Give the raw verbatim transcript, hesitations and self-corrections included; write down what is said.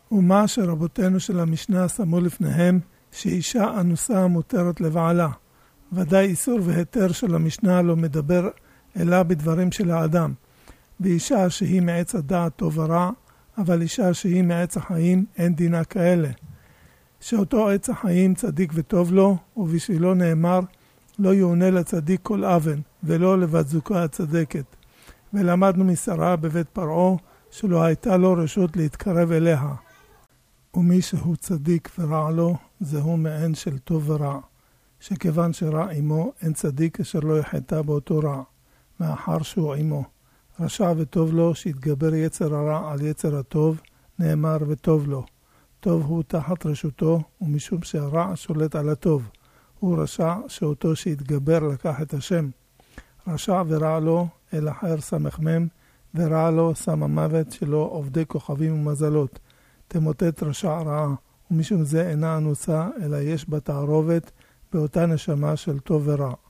ומה שרבותינו של המשנה שמו לפניהם, שאישה אנוסה מותרת לבעלה. ודאי איסור והיתר של המשנה לא מדבר אלא בדברים של האדם. ואישה שהיא מעץ הדעת טוב ורע, אבל אישה שהיא מעץ החיים אין דינה כאלה. שאותו עץ החיים צדיק וטוב לו, ובשבילו נאמר, לא יעונה לצדיק כל אבן, ולא לבת זוגה הצדקת. ולמדנו משרה בבית פרעה, שלא הייתה לו רשות להתקרב אליה. ומי שהוא צדיק ורע לו, זהו מעין של טוב ורע. שכיוון שרע עמו, אין צדיק אשר לא יחטא באותו רע, מאחר שהוא עמו. רשע וטוב לו, שהתגבר יצר הרע על יצר הטוב, נאמר וטוב לו. טוב הוא תחת רשותו, ומשום שהרע שולט על הטוב. הוא רשע שאותו שהתגבר לקח את השם. רשע ורע לו, אל אחר סמ"ם, ורע לו שם המוות שלו עובדי כוכבים ומזלות. תמוטט רשע רעה, ומשום זה אינה אנוסה, אלא יש בה תערובת באותה נשמה של טוב ורע.